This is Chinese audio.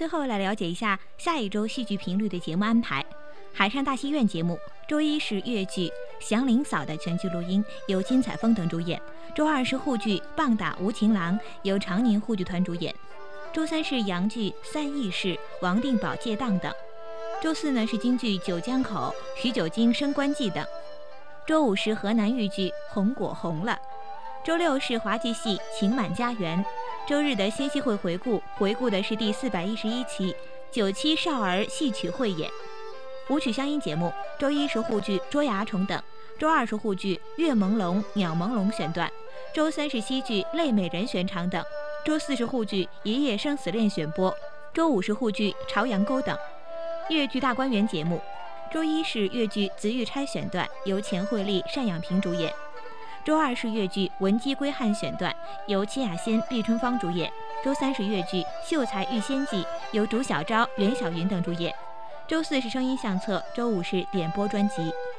最后来了解一下下一周戏剧频率的节目安排。海上大戏院节目，周一是粤剧《祥林嫂》的全剧录音，由金采风等主演；周二是沪剧《棒打无情郎》，由长宁沪剧团主演；周三是洋剧《三义士》，王定保借档等；周四呢是京剧《九江口》，徐九经升官记等；周五是河南豫剧《红果红了》；周六是滑稽戏《情满家园》；周日的新戏会回顾的是第411期9期少儿戏曲汇演。舞曲乡音节目，周一是沪剧《捉牙虫》等，周二是沪剧《月朦胧鸟朦胧》选段，周三是西剧《泪美人》选场等，周四是沪剧《爷爷生死恋》选播，周五是沪剧《朝阳沟》等。粤剧大观园节目，周一是粤剧《紫玉钗》选段，由钱惠丽、单养平主演；周二是粤剧《闻鸡归汉》选段，由戚雅仙、毕春芳主演；周三是粤剧《秀才遇仙记》，由竹小昭、袁晓云等主演；周四是声音相册，周五是点播专辑。